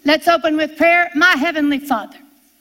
Let's open with prayer. My Heavenly Father,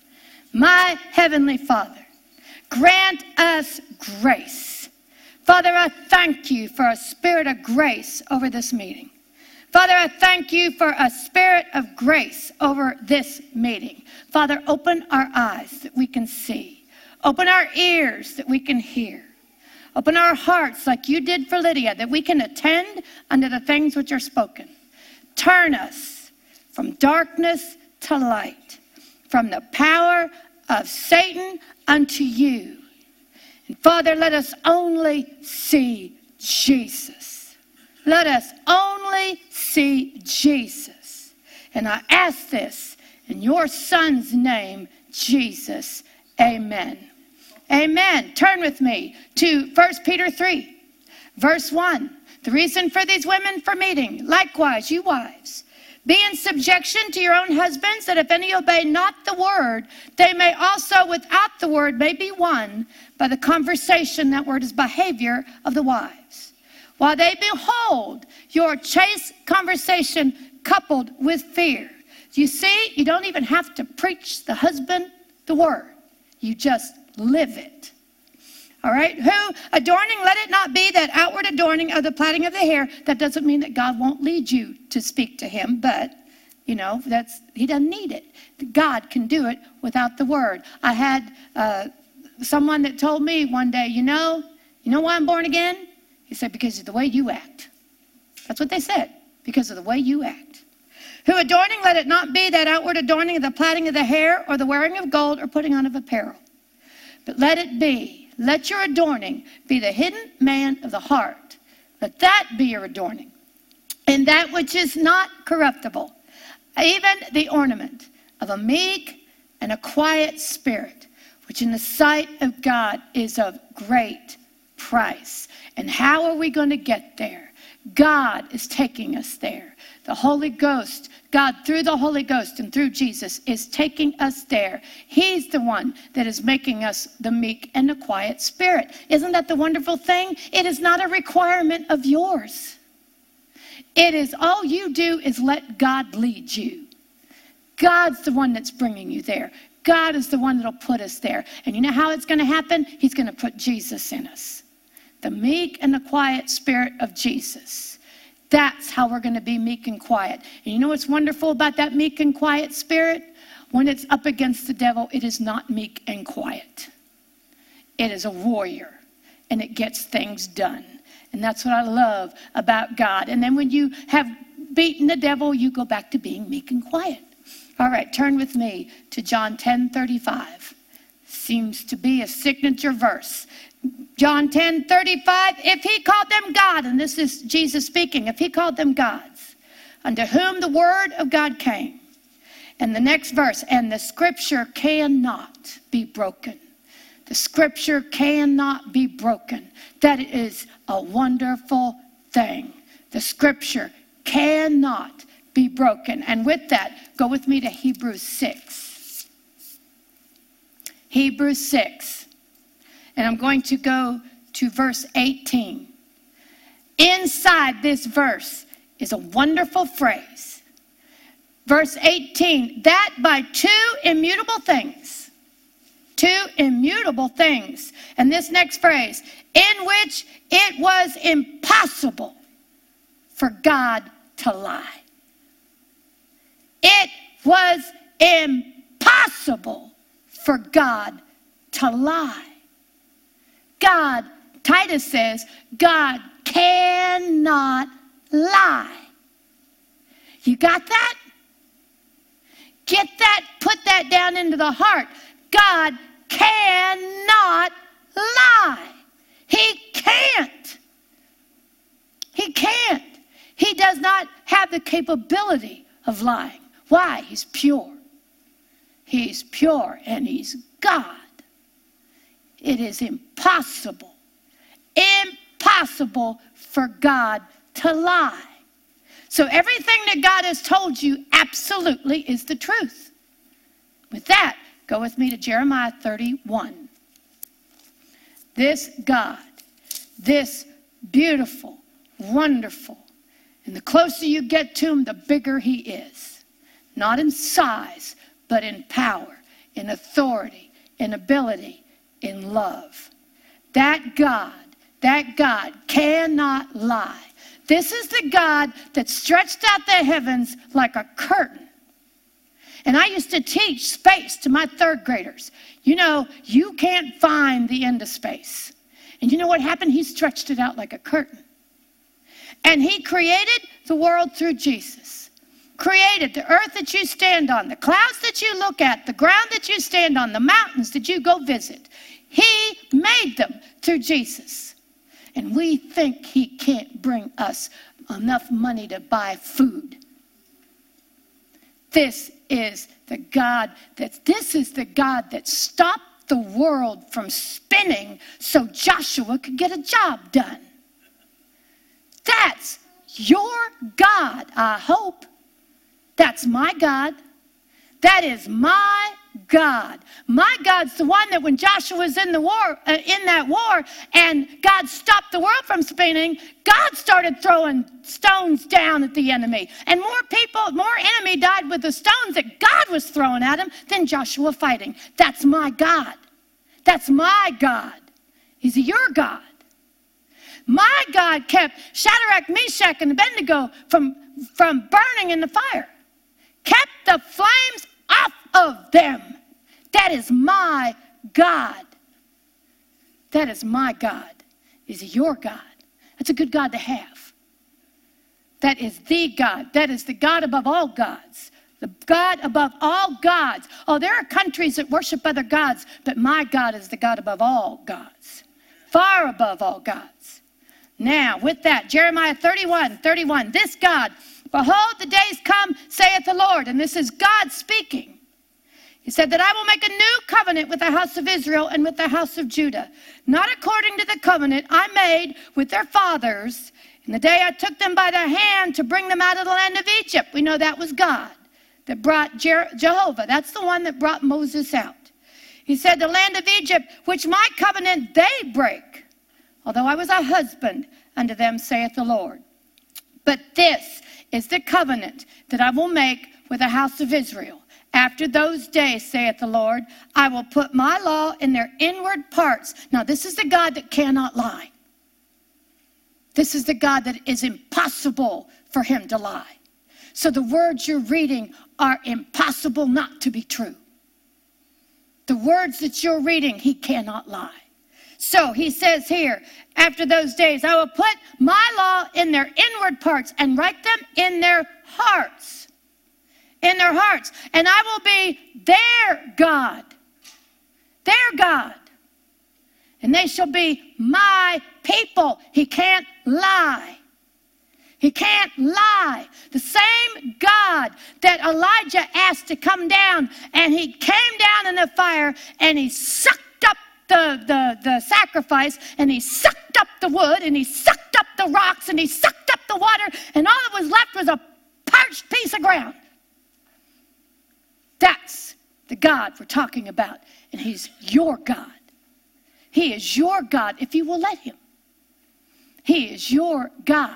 grant us grace. Father, I thank you for a spirit of grace over this meeting. Father, I thank you for a spirit of grace over this meeting. Father, open our eyes that we can see. Open our ears that we can hear. Open our hearts like you did for Lydia, that we can attend unto the things which are spoken. Turn us from darkness to light, from the power of Satan unto you. And Father, let us only see Jesus. Let us only see Jesus. And I ask this in your Son's name, Jesus. Amen. Amen. Turn with me to 1 Peter 3, verse 1. The reason for these women for meeting. Likewise, you wives, be in subjection to your own husbands, that if any obey not the word, they may also without the word may be won by the conversation, that word is behavior, of the wives. While they behold your chaste conversation coupled with fear. You see, you don't even have to preach the husband the word. You just live it. All right? Who adorning, let it not be that outward adorning of the plaiting of the hair. That doesn't mean that God won't lead you to speak to him, but he doesn't need it. God can do it without the word. I had someone that told me one day, you know why I'm born again? He said, because of the way you act. That's what they said, because of the way you act. Who adorning, let it not be that outward adorning of the plaiting of the hair, or the wearing of gold, or putting on of apparel. But let your adorning be the hidden man of the heart. Let that be your adorning. And that which is not corruptible, even the ornament of a meek and a quiet spirit, which in the sight of God is of great price. And how are we going to get there? God is taking us there. The Holy Ghost, God through the Holy Ghost and through Jesus is taking us there. He's the one that is making us the meek and the quiet spirit. Isn't that the wonderful thing? It is not a requirement of yours. It is all you do is let God lead you. God's the one that's bringing you there. God is the one that'll put us there. And you know how it's going to happen? He's going to put Jesus in us. The meek and the quiet spirit of Jesus. That's how we're going to be meek and quiet. And you know what's wonderful about that meek and quiet spirit? When it's up against the devil, it is not meek and quiet. It is a warrior, and it gets things done. And that's what I love about God. And then when you have beaten the devil, you go back to being meek and quiet. All right, turn with me to John 10:35. Seems to be a signature verse. John 10:35, if he called them God, and this is Jesus speaking, if he called them gods, unto whom the word of God came. And the next verse, and the scripture cannot be broken. The scripture cannot be broken. That is a wonderful thing. The scripture cannot be broken. And with that, go with me to Hebrews 6. Hebrews 6. And I'm going to go to verse 18. Inside this verse is a wonderful phrase. Verse 18, that by two immutable things. And this next phrase, in which it was impossible for God to lie. It was impossible for God to lie. God, Titus says, God cannot lie. You got that? Get that, put that down into the heart. God cannot lie. He can't. He can't. He does not have the capability of lying. Why? He's pure. He's pure and he's God. It is impossible for God to lie. So everything that God has told you absolutely is the truth. With that, go with me to Jeremiah 31. This God, this beautiful, wonderful, and the closer you get to him, the bigger he is. not in size, but in power, in authority, in ability, in love. That God cannot lie. This is the God that stretched out the heavens like a curtain. And I used to teach space to my third graders. You know, you can't find the end of space. And you know what happened? He stretched it out like a curtain. And he created the world through Jesus. Created the earth that you stand on, the clouds that you look at, the ground that you stand on, the mountains that you go visit. He made them through Jesus. And we think he can't bring us enough money to buy food. This is the God that stopped the world from spinning so Joshua could get a job done. That's your God, I hope. That's my God. That is my God. My God's the one that when Joshua was in the war, in that war, and God stopped the world from spinning, God started throwing stones down at the enemy. And more enemy died with the stones that God was throwing at him than Joshua fighting. That's my God. That's my God. Is he your God? My God kept Shadrach, Meshach, and Abednego from burning in the fire. Kept the flames off of them. That is my God. That is my God. Is he your God? That's a good God to have. That is the God. That is the God above all gods. The God above all gods. Oh, there are countries that worship other gods, but my God is the God above all gods. Far above all gods. Now, with that, Jeremiah 31:31. This God, behold, the days come, saith the Lord. And this is God speaking. He said that I will make a new covenant with the house of Israel and with the house of Judah, not according to the covenant I made with their fathers in the day I took them by the hand to bring them out of the land of Egypt. We know that was God that brought Jehovah. That's the one that brought Moses out. He said, the land of Egypt, which my covenant they break, although I was a husband unto them, saith the Lord. But this is the covenant that I will make with the house of Israel. After those days, saith the Lord, I will put my law in their inward parts. Now, this is the God that cannot lie. This is the God that is impossible for him to lie. So the words you're reading are impossible not to be true. The words that you're reading, he cannot lie. So he says here, after those days, I will put my law in their inward parts and write them in their hearts. In their hearts. And I will be their God. Their God. And they shall be my people. He can't lie. He can't lie. The same God that Elijah asked to come down, and he came down in the fire, and he sucked up the sacrifice, and he sucked up the wood, and he sucked up the rocks, and he sucked up the water, and all that was left was a parched piece of ground. That's the God we're talking about, and he's your God. He is your God if you will let him. He is your God.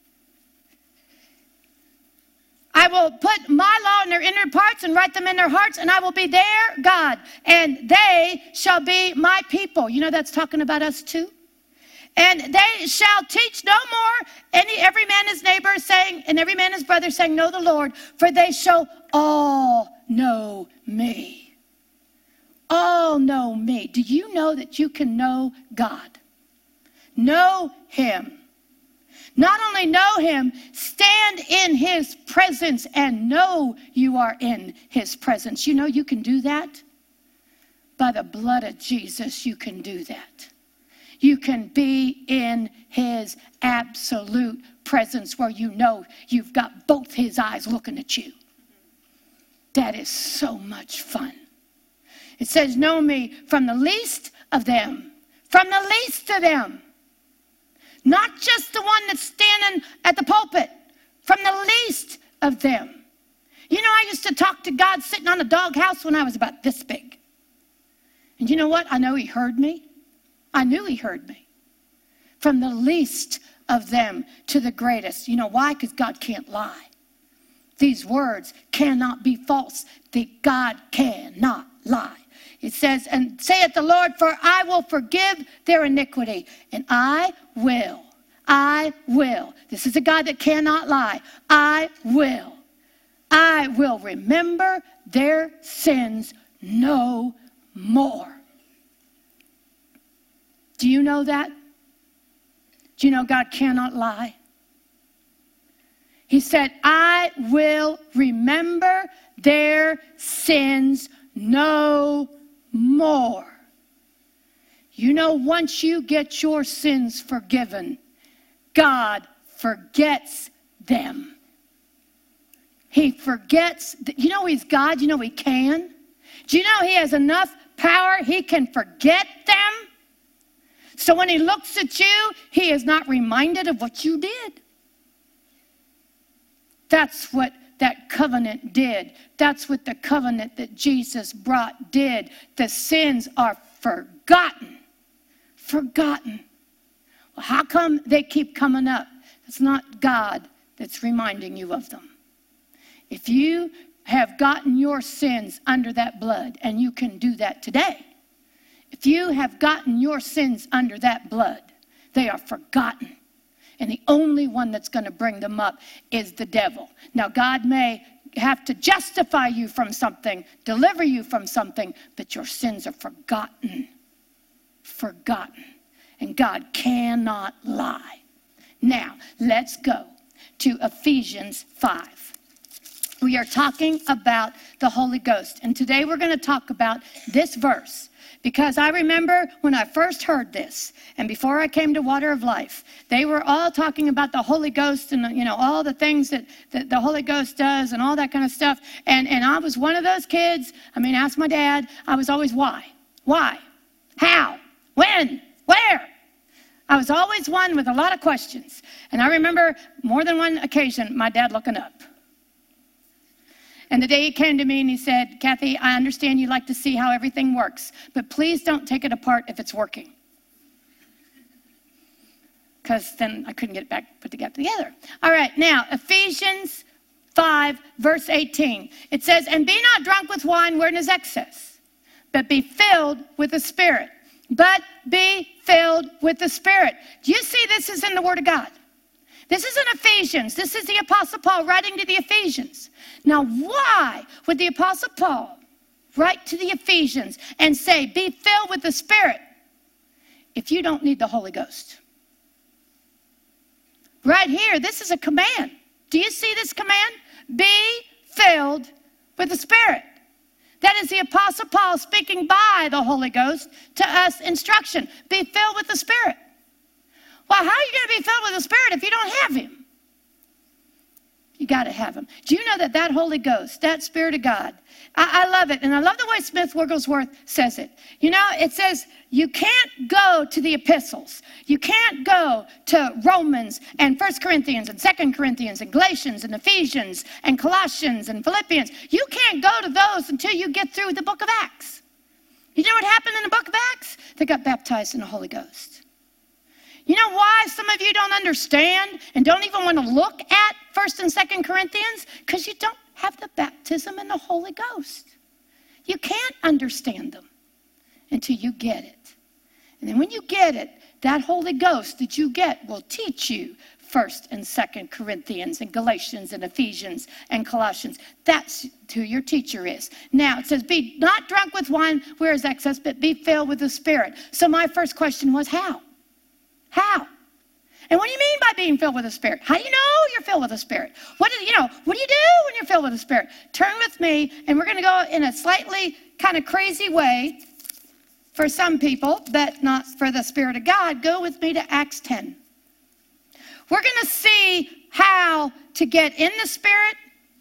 I will put my law in their inner parts and write them in their hearts, and I will be their God, and they shall be my people. You know that's talking about us too. And they shall teach no more every man his neighbor saying, and every man his brother saying, know the Lord, for they shall all know me. All know me. Do you know that you can know God? Know him. Not only know him, stand in his presence and know you are in his presence. You know you can do that? By the blood of Jesus, you can do that. You can be in his absolute presence where you know you've got both his eyes looking at you. That is so much fun. It says, know me from the least of them. From the least of them. Not just the one that's standing at the pulpit. From the least of them. You know, I used to talk to God sitting on a doghouse when I was about this big. And you know what? I know he heard me. I knew he heard me. From the least of them to the greatest. You know why? Because God can't lie. These words cannot be false. God cannot lie. It says, and saith the Lord, for I will forgive their iniquity, and I will. This is a God that cannot lie. I will remember their sins no more. Do you know that? Do you know God cannot lie? He said, I will remember their sins no more. You know, once you get your sins forgiven, God forgets them. He forgets. You know he's God. You know he can. Do you know he has enough power? He can forget them. So when he looks at you, he is not reminded of what you did. That's what that covenant did. That's what the covenant that Jesus brought did. The sins are forgotten. Forgotten. Well, how come they keep coming up? It's not God that's reminding you of them. If you have gotten your sins under that blood, and you can do that today, if you have gotten your sins under that blood, they are forgotten. And the only one that's going to bring them up is the devil. Now, God may have to justify you from something, deliver you from something, but your sins are forgotten. Forgotten. And God cannot lie. Now, let's go to Ephesians 5. We are talking about the Holy Ghost. And today we're going to talk about this verse. Because I remember when I first heard this, and before I came to Water of Life, they were all talking about the Holy Ghost and, you know, all the things that the Holy Ghost does and all that kind of stuff. And I was one of those kids. I mean, ask my dad. I was always, why? Why? How? When? Where? I was always one with a lot of questions. And I remember more than one occasion, my dad looking up. And the day he came to me and he said, Kathy, I understand you like to see how everything works, but please don't take it apart if it's working. Because then I couldn't get it back put together. All right, now, Ephesians 5, verse 18. It says, and be not drunk with wine wherein is excess, but be filled with the Spirit. But be filled with the Spirit. Do you see this is in the Word of God? This is in Ephesians. This is the Apostle Paul writing to the Ephesians. Now, why would the Apostle Paul write to the Ephesians and say, be filled with the Spirit, if you don't need the Holy Ghost? Right here, this is a command. Do you see this command? Be filled with the Spirit. That is the Apostle Paul speaking by the Holy Ghost to us instruction. Be filled with the Spirit. Well, how are you going to be filled with the Spirit if you don't have him? You got to have him. Do you know that Holy Ghost, that Spirit of God, I love it. And I love the way Smith Wigglesworth says it. You know, it says you can't go to the epistles. You can't go to Romans and 1 Corinthians and 2 Corinthians and Galatians and Ephesians and Colossians and Philippians. You can't go to those until you get through the book of Acts. You know what happened in the book of Acts? They got baptized in the Holy Ghost. You know why some of you don't understand and don't even want to look at 1 and 2 Corinthians? Because you don't have the baptism in the Holy Ghost. You can't understand them until you get it. And then when you get it, that Holy Ghost that you get will teach you 1 and 2 Corinthians and Galatians and Ephesians and Colossians. That's who your teacher is. Now, it says, be not drunk with wine where is excess, but be filled with the Spirit. So my first question was, how? How? And what do you mean by being filled with the Spirit? How do you know you're filled with the Spirit? What do you do when you're filled with the Spirit? Turn with me, and we're going to go in a slightly kind of crazy way for some people, but not for the Spirit of God. Go with me to Acts 10. We're going to see how to get in the Spirit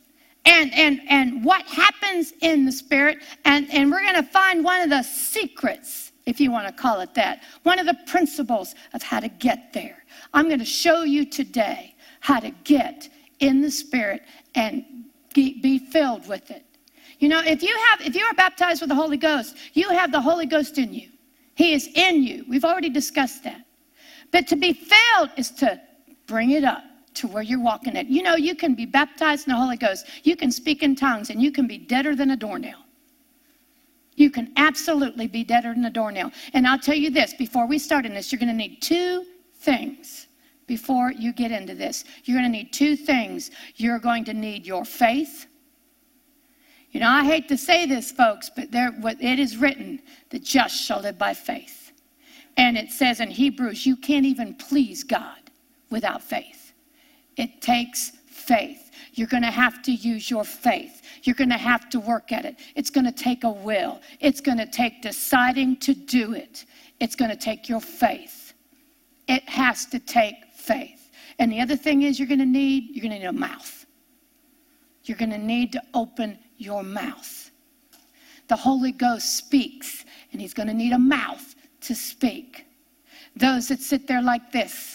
and what happens in the Spirit, and we're going to find one of the secrets, if you want to call it that, one of the principles of how to get there. I'm going to show you today how to get in the Spirit and be filled with it. You know, if you are baptized with the Holy Ghost, you have the Holy Ghost in you. He is in you. We've already discussed that. But to be filled is to bring it up. to where you're walking it. You know, you can be baptized in the Holy Ghost. You can speak in tongues, and you can be deader than a doornail. You can absolutely be deader than a doornail. And I'll tell you this, before we start in this, you're going to need two things before you get into this. You're going to need two things. You're going to need your faith. You know, I hate to say this, folks, but it is written, the just shall live by faith. And it says in Hebrews, you can't even please God without faith. It takes faith. You're going to have to use your faith. You're going to have to work at it. It's going to take a will. It's going to take deciding to do it. It's going to take your faith. It has to take faith. And the other thing is you're going to need a mouth. You're going to need to open your mouth. The Holy Ghost speaks, and he's going to need a mouth to speak. Those that sit there like this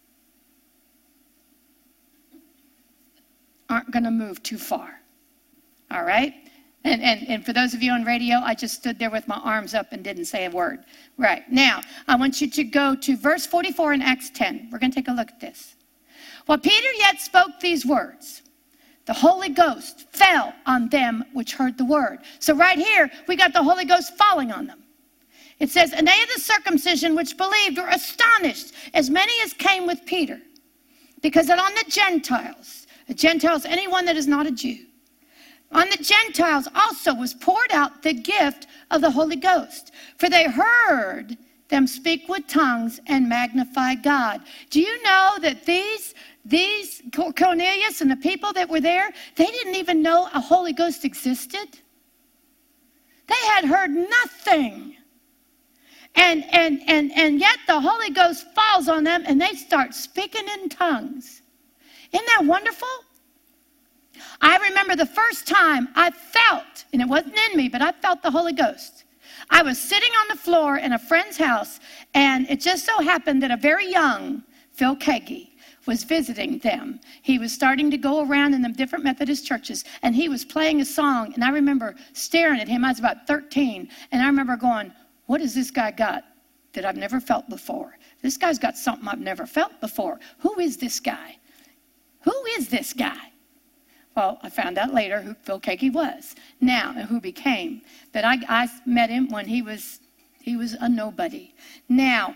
aren't going to move too far. All right? And for those of you on radio, I just stood there with my arms up and didn't say a word. Right. Now, I want you to go to verse 44 in Acts 10. We're going to take a look at this. While Peter yet spoke these words, the Holy Ghost fell on them which heard the word. So right here, we got the Holy Ghost falling on them. It says, and they of the circumcision which believed were astonished, as many as came with Peter. Because that on the Gentiles, anyone that is not a Jew, on the Gentiles also was poured out the gift of the Holy Ghost. For they heard them speak with tongues and magnify God. Do you know that these Cornelius and the people that were there, they didn't even know a Holy Ghost existed? They had heard nothing. And yet the Holy Ghost falls on them and they start speaking in tongues. Isn't that wonderful? I remember the first time I felt, and it wasn't in me, but I felt the Holy Ghost. I was sitting on the floor in a friend's house, and it just so happened that a very young Phil Kagi was visiting them. He was starting to go around in the different Methodist churches, and he was playing a song, and I remember staring at him. I was about 13, and I remember going, what has this guy got that I've never felt before? This guy's got something I've never felt before. Who is this guy? Who is this guy? Well, I found out later who Phil Kagi was. Now, and who became. But I met him when he was a nobody. Now,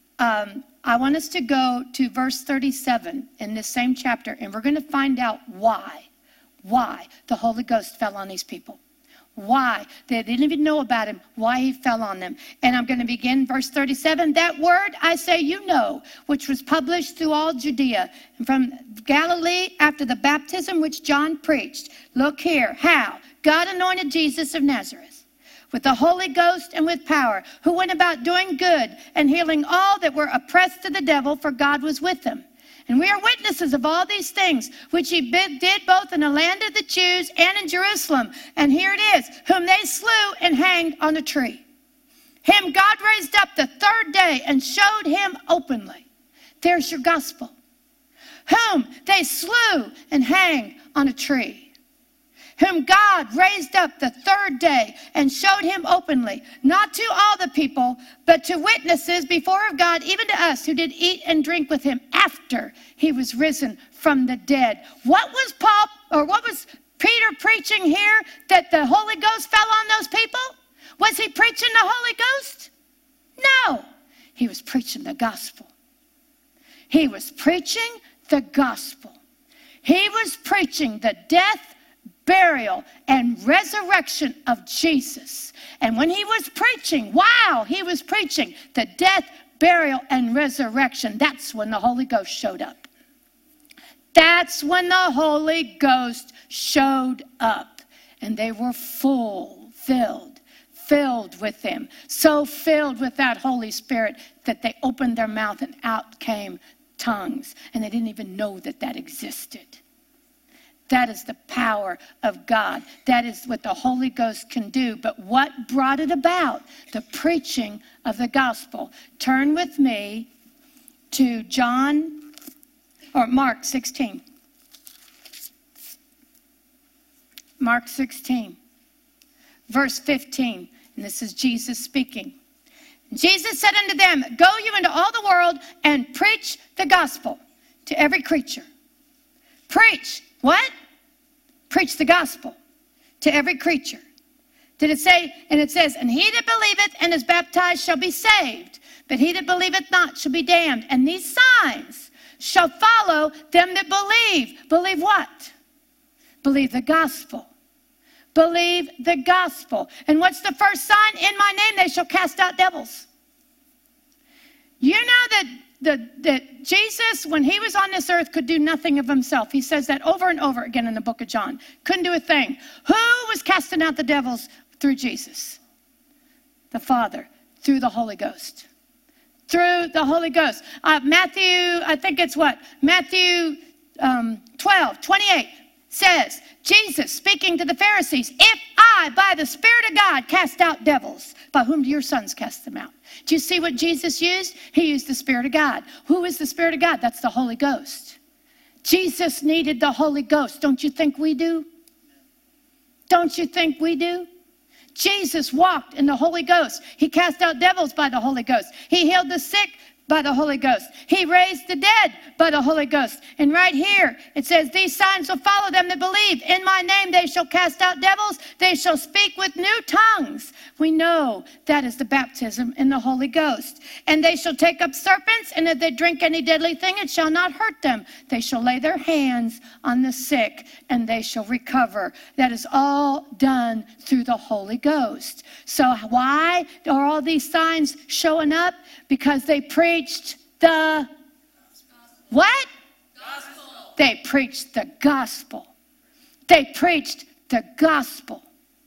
I want us to go to verse 37 in this same chapter, and we're going to find out why the Holy Ghost fell on these people. Why? They didn't even know about him, why he fell on them. And I'm going to begin verse 37. That word I say you know, which was published through all Judea, and from Galilee after the baptism which John preached. Look here, how God anointed Jesus of Nazareth with the Holy Ghost and with power, who went about doing good and healing all that were oppressed of the devil, for God was with him. And we are witnesses of all these things, which he did both in the land of the Jews and in Jerusalem. And here it is, whom they slew and hanged on a tree. Him God raised up the third day and showed him openly. There's your gospel. Whom they slew and hanged on a tree. Whom God raised up the third day and showed him openly, not to all the people, but to witnesses before of God, even to us who did eat and drink with him after he was risen from the dead. What was Peter preaching here that the Holy Ghost fell on those people? Was he preaching the Holy Ghost? No, he was preaching the gospel. He was preaching the gospel. He was preaching the death, burial, and resurrection of Jesus. And when he was preaching, he was preaching the death, burial, and resurrection. That's when the Holy Ghost showed up. That's when the Holy Ghost showed up. And they were filled with him. So filled with that Holy Spirit that they opened their mouth and out came tongues. And they didn't even know that existed. That is the power of God. That is what the Holy Ghost can do. But what brought it about? The preaching of the gospel. Turn with me to Mark 16. Mark 16, verse 15. And this is Jesus speaking. Jesus said unto them, go you into all the world and preach the gospel to every creature. preach what? Preach the gospel to every creature. Did it say? And it says, and he that believeth and is baptized shall be saved, but he that believeth not shall be damned. And these signs shall follow them that believe. Believe what? Believe the gospel. Believe the gospel. And what's the first sign? In my name they shall cast out devils. You know that Jesus, when he was on this earth, could do nothing of himself. He says that over and over again in the book of John. Couldn't do a thing. Who was casting out the devils through Jesus? The Father, through the Holy Ghost. Through the Holy Ghost. Matthew, I think it's what? Matthew 12:28 says, Jesus speaking to the Pharisees, if I, by the Spirit of God, cast out devils, by whom do your sons cast them out? Do you see what Jesus used? He used the Spirit of God. Who is the Spirit of God? That's the Holy Ghost. Jesus needed the Holy Ghost. Don't you think we do? Don't you think we do? Jesus walked in the Holy Ghost. He cast out devils by the Holy Ghost. He healed the sick by the Holy Ghost. He raised the dead by the Holy Ghost. And right here, it says, these signs will follow them that believe. In my name they shall cast out devils. They shall speak with new tongues. We know that is the baptism in the Holy Ghost. And they shall take up serpents, and if they drink any deadly thing, it shall not hurt them. They shall lay their hands on the sick, and they shall recover. That is all done through the Holy Ghost. So why are all these signs showing up? Because they preached the what? Gospel. They preached the gospel. They preached the gospel.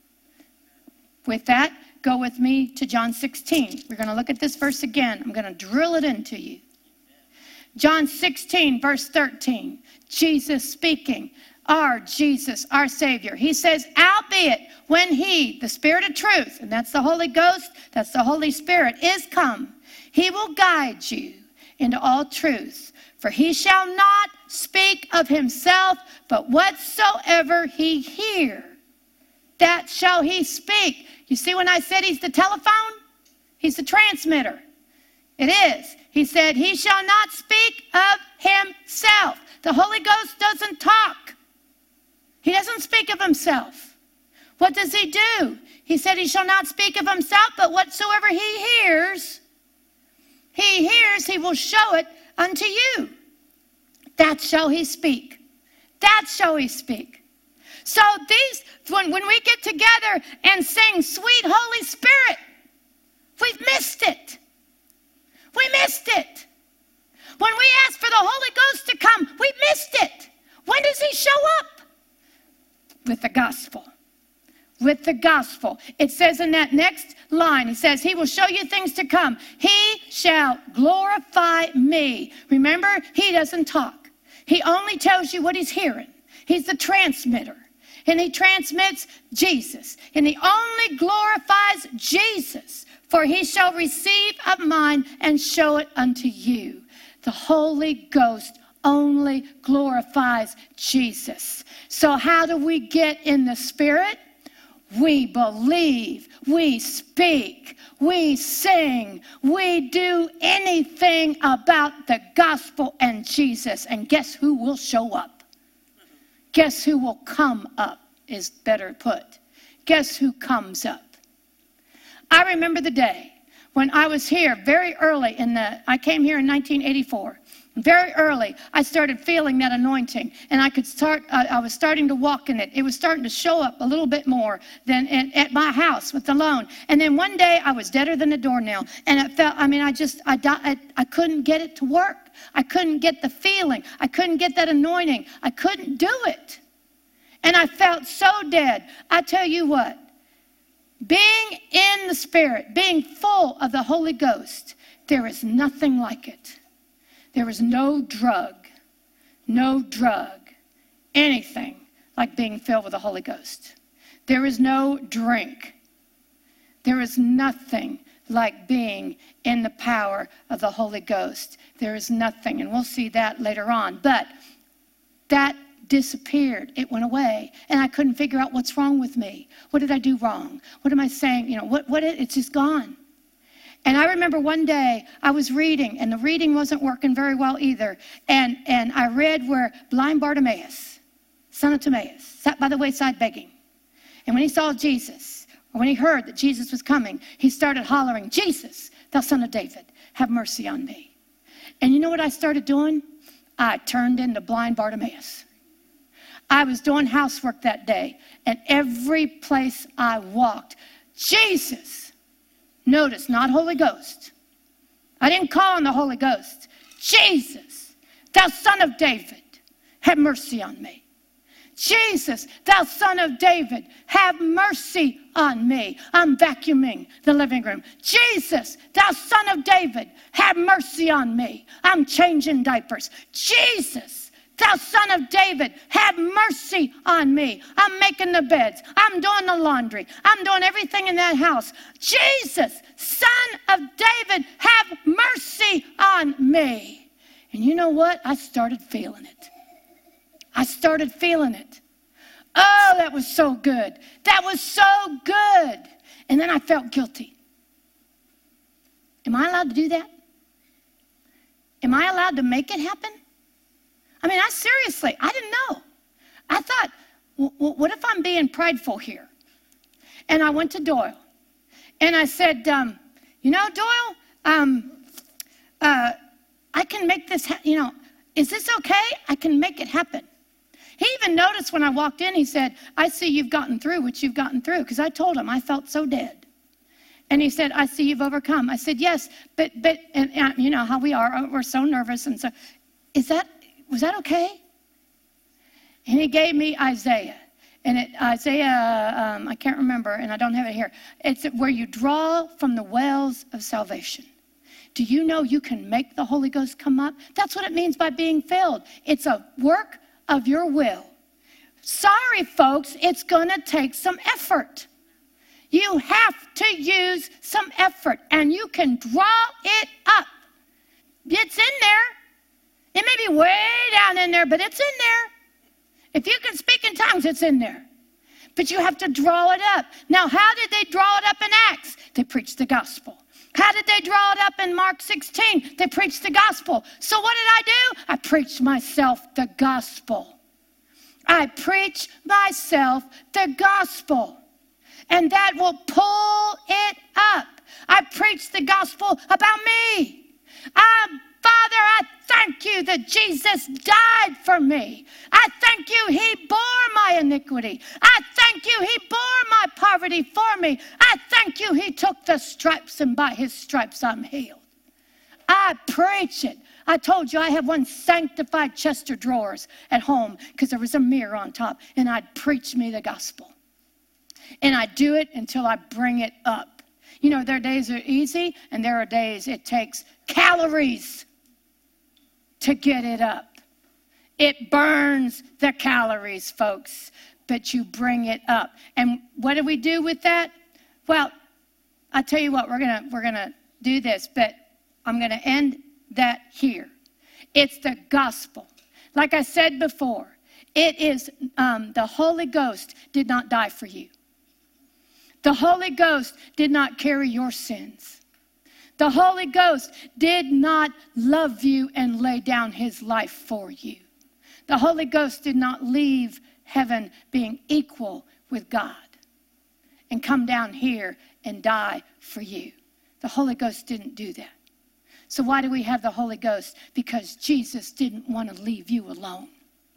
With that, go with me to John 16. We're going to look at this verse again. I'm going to drill it into you. John 16, verse 13. Jesus speaking. Our Jesus, our Savior. He says, albeit when he, the Spirit of truth, and that's the Holy Ghost, that's the Holy Spirit, is come, he will guide you into all truth. For he shall not speak of himself, but whatsoever he hear, that shall he speak. You see when I said he's the telephone? He's the transmitter. It is. He said, he shall not speak of himself. The Holy Ghost doesn't talk. He doesn't speak of himself. What does he do? He said he shall not speak of himself, but whatsoever he hears, he will show it unto you. That shall he speak. That shall he speak. So when we get together and sing Sweet Holy Spirit, we've missed it. We missed it. When we ask for the Holy Ghost to come, we missed it. When does he show up? With the gospel. With the gospel. It says in that next line, he says, he will show you things to come. He shall glorify me. Remember, he doesn't talk. He only tells you what he's hearing. He's the transmitter. And he transmits Jesus. And he only glorifies Jesus. For he shall receive of mine and show it unto you. The Holy Ghost only glorifies Jesus. So how do we get in the Spirit? We believe, we speak, we sing, we do anything about the gospel and Jesus. And guess who will show up? Guess who will come up is better put. Guess who comes up? I remember the day when I was here very early I came here in 1984. Very early, I started feeling that anointing, and I was starting to walk in it. It was starting to show up a little bit more than at my house with the loan. And then one day, I was deader than a doornail, and it felt, I couldn't get it to work. I couldn't get the feeling. I couldn't get that anointing. I couldn't do it. And I felt so dead. I tell you what, being in the Spirit, being full of the Holy Ghost, there is nothing like it. There is no drug, anything like being filled with the Holy Ghost. There is no drink. There is nothing like being in the power of the Holy Ghost. There is nothing, and we'll see that later on. But that disappeared. It went away, and I couldn't figure out what's wrong with me. What did I do wrong? What am I saying? It's just gone. And I remember one day I was reading, and the reading wasn't working very well either. And I read where blind Bartimaeus, son of Timaeus, sat by the wayside begging. And when he saw Jesus, or when he heard that Jesus was coming, he started hollering, "Jesus, thou son of David, have mercy on me." And you know what I started doing? I turned into blind Bartimaeus. I was doing housework that day, and every place I walked, Jesus, notice, not Holy Ghost. I didn't call on the Holy Ghost. Jesus, thou son of David, have mercy on me. Jesus, thou son of David, have mercy on me. I'm vacuuming the living room. Jesus, thou son of David, have mercy on me. I'm changing diapers. Jesus, thou son of David, have mercy on me. I'm making the beds. I'm doing the laundry. I'm doing everything in that house. Jesus, son of David, have mercy on me. And you know what? I started feeling it. I started feeling it. Oh, that was so good. That was so good. And then I felt guilty. Am I allowed to do that? Am I allowed to make it happen? I mean, I didn't know. I thought, what if I'm being prideful here? And I went to Doyle. And I said, Doyle, I can make this, is this okay? I can make it happen. He even noticed when I walked in, he said, "I see you've gotten through what you've gotten through." Because I told him I felt so dead. And he said, "I see you've overcome." I said, "Yes, but you know how we are. We're so nervous." And so, was that okay? And he gave me Isaiah. And Isaiah, I can't remember, and I don't have it here. It's where you draw from the wells of salvation. Do you know you can make the Holy Ghost come up? That's what it means by being filled. It's a work of your will. Sorry, folks, it's going to take some effort. You have to use some effort, and you can draw it up. It's in there. It may be way down in there, but it's in there. If you can speak in tongues, it's in there. But you have to draw it up. Now, how did they draw it up in Acts? They preached the gospel. How did they draw it up in Mark 16? They preached the gospel. So what did I do? I preached myself the gospel. I preach myself the gospel. And that will pull it up. I preach the gospel about me. Father, I thank you that Jesus died for me. I thank you he bore my iniquity. I thank you he bore my poverty for me. I thank you he took the stripes, and by his stripes I'm healed. I preach it. I told you I have one sanctified chest of drawers at home because there was a mirror on top, and I'd preach me the gospel. And I do it until I bring it up. You know, there are days that are easy, and there are days it takes calories to get it up. It burns the calories, folks, but you bring it up. And what do we do with that? Well, I tell you what, we're gonna do this, but I'm gonna end that here. It's the gospel. Like I said before, it is the Holy Ghost did not die for you. The Holy Ghost did not carry your sins. The Holy Ghost did not love you and lay down his life for you. The Holy Ghost did not leave heaven being equal with God and come down here and die for you. The Holy Ghost didn't do that. So why do we have the Holy Ghost? Because Jesus didn't want to leave you alone.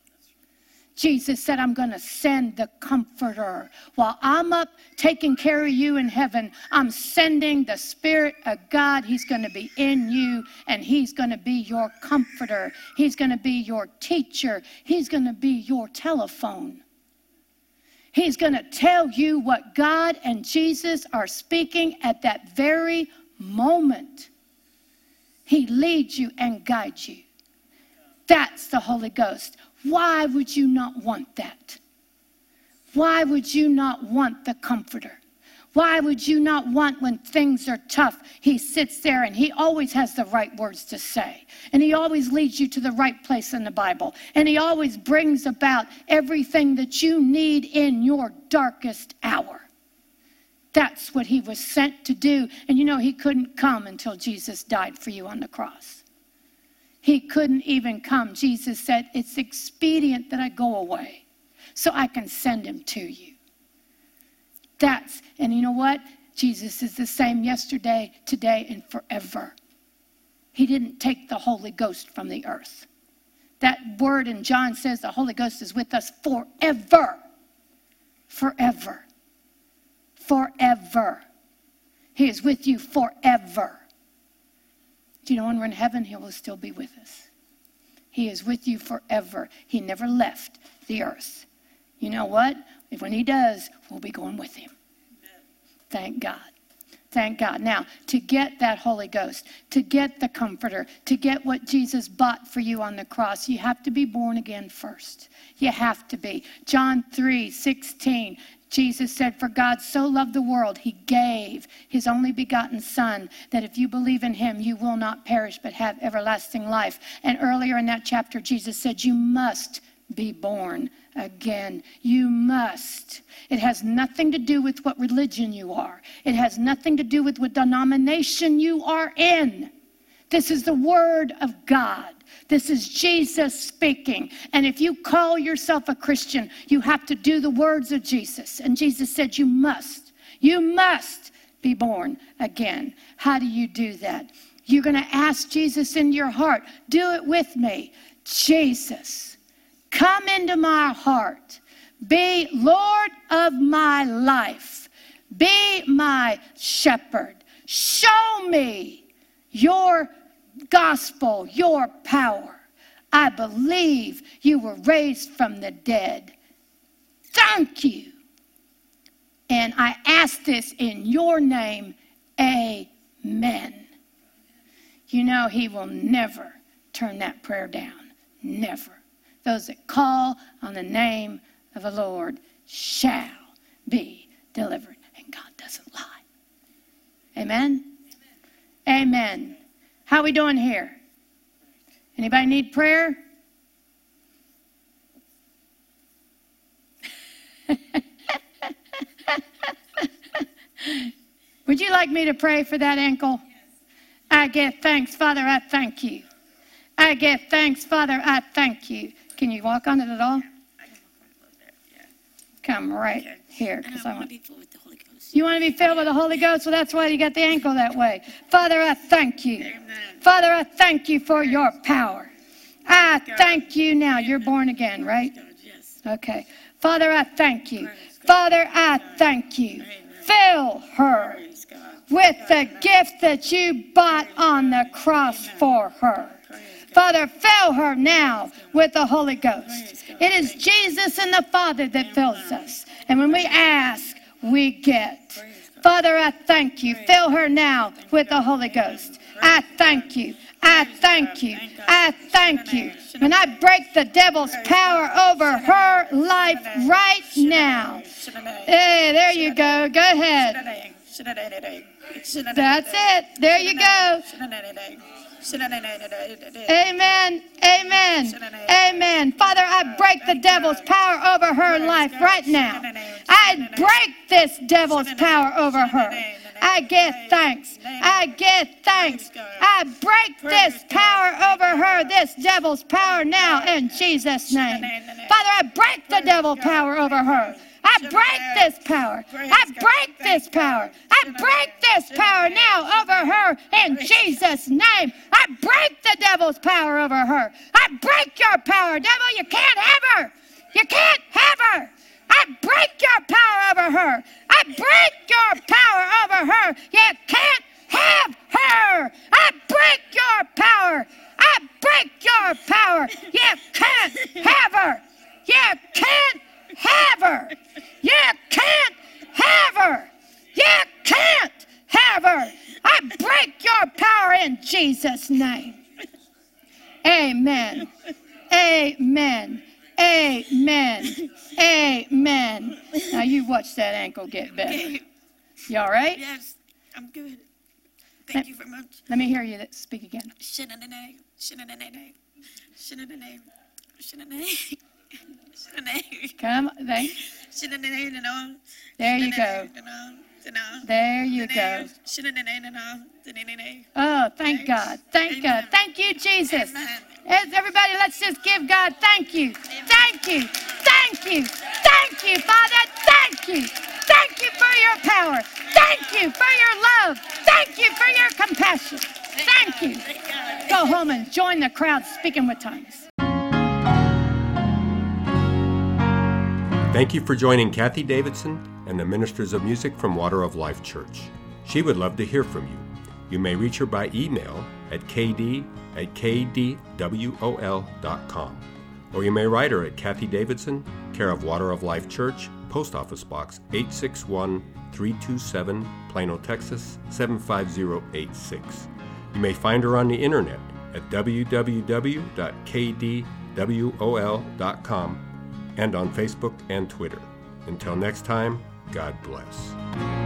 Jesus said, I'm going to send the Comforter. While I'm up taking care of you in heaven, I'm sending the Spirit of God. He's going to be in you, and he's going to be your comforter. He's going to be your teacher. He's going to be your telephone. He's going to tell you what God and Jesus are speaking at that very moment. He leads you and guides you. That's the Holy Ghost. Why would you not want that? Why would you not want the Comforter? Why would you not want when things are tough? He sits there and he always has the right words to say. And he always leads you to the right place in the Bible. And he always brings about everything that you need in your darkest hour. That's what he was sent to do. And you know, he couldn't come until Jesus died for you on the cross. He couldn't even come. Jesus said, it's expedient that I go away so I can send him to you. And you know what? Jesus is the same yesterday, today, and forever. He didn't take the Holy Ghost from the earth. That word in John says the Holy Ghost is with us forever. Forever. Forever. He is with you forever. Do you know when we're in heaven, he will still be with us. He is with you forever. He never left the earth. You know what? When he does, we'll be going with him. Thank God. Thank God. Now, to get that Holy Ghost, to get the Comforter, to get what Jesus bought for you on the cross, you have to be born again first. You have to be. John 3:16, Jesus said, for God so loved the world, he gave his only begotten Son, that if you believe in him, you will not perish but have everlasting life. And earlier in that chapter, Jesus said, you must be born again. You must. It has nothing to do with what religion you are. It has nothing to do with what denomination you are in. This is the Word of God. This is Jesus speaking. And if you call yourself a Christian, you have to do the words of Jesus. And Jesus said you must be born again. How do you do that? You're going to ask Jesus in your heart. Do it with me. Jesus, come into my heart. Be Lord of my life. Be my shepherd. Show me your gospel, your power. I believe you were raised from the dead. Thank you. And I ask this in your name. Amen. You know, he will never turn that prayer down. Never. Those that call on the name of the Lord shall be delivered. And God doesn't lie. Amen? Amen. How are we doing here? Anybody need prayer? Would you like me to pray for that ankle? Yes. I give thanks, Father, I thank you. I give thanks, Father, I thank you. Can you walk on it at all? I can walk on it a little bit, yeah. Come right here. And I want to be filled with the Holy Ghost. You want to be filled with the Holy Ghost? Well, that's why you got the ankle that way. Father, I thank you. Amen. Father, I thank you for your power. I thank you now. You're born again, right? God, yes. Okay. Father, I thank you. Father, I thank you. Fill her Praise God. with the gift that you bought on the cross for her. Father, fill her now with the Holy Ghost. It is Jesus and the Father that fills us. And when we ask, we get. Father, I thank you. Fill her now with the Holy Ghost. I thank you. I thank you. I thank you. And I break the devil's power over her life right now. Hey, there you go. Go ahead. That's it. There you go. Amen. Amen. Amen. Father, I break the devil's power over her life right now. I break this devil's power over her. I give thanks. I give thanks. I break this power over her, this devil's power now in Jesus' name. Father, I break the devil power over her. I break this power. I break this power. I break this power now over her in Jesus' name. I break the devil's power over her. I break your power. Devil, you can't have her. You can't have her. I break your power over her. I break your power over her. You can't have her. I break your power. I break your power. You can't have her. You can't have her. You can't have her. You can't have her. I break your power in Jesus' name. Amen. Amen. Amen. Amen. Now you watch that ankle get better. You all right? Yes, I'm good. Thank you very much. Let me hear you speak again. Come, thanks. There you go. There you go. Oh, thank God. Thank God. Thank you, Jesus. Everybody, let's just give God thank you. Thank you. Thank you. Thank you, Father. Thank you. Thank you for your power. Thank you for your love. Thank you for your compassion. Thank you. Go home and join the crowd speaking with tongues. Thank you for joining Kathy Davidson and the Ministers of Music from Water of Life Church. She would love to hear from you. You may reach her by email at kd@kdwol.com, or you may write her at Kathy Davidson, care of Water of Life Church, Post Office Box 861-327, Plano, Texas 75086. You may find her on the internet at www.kdwol.com and on Facebook and Twitter. Until next time, God bless.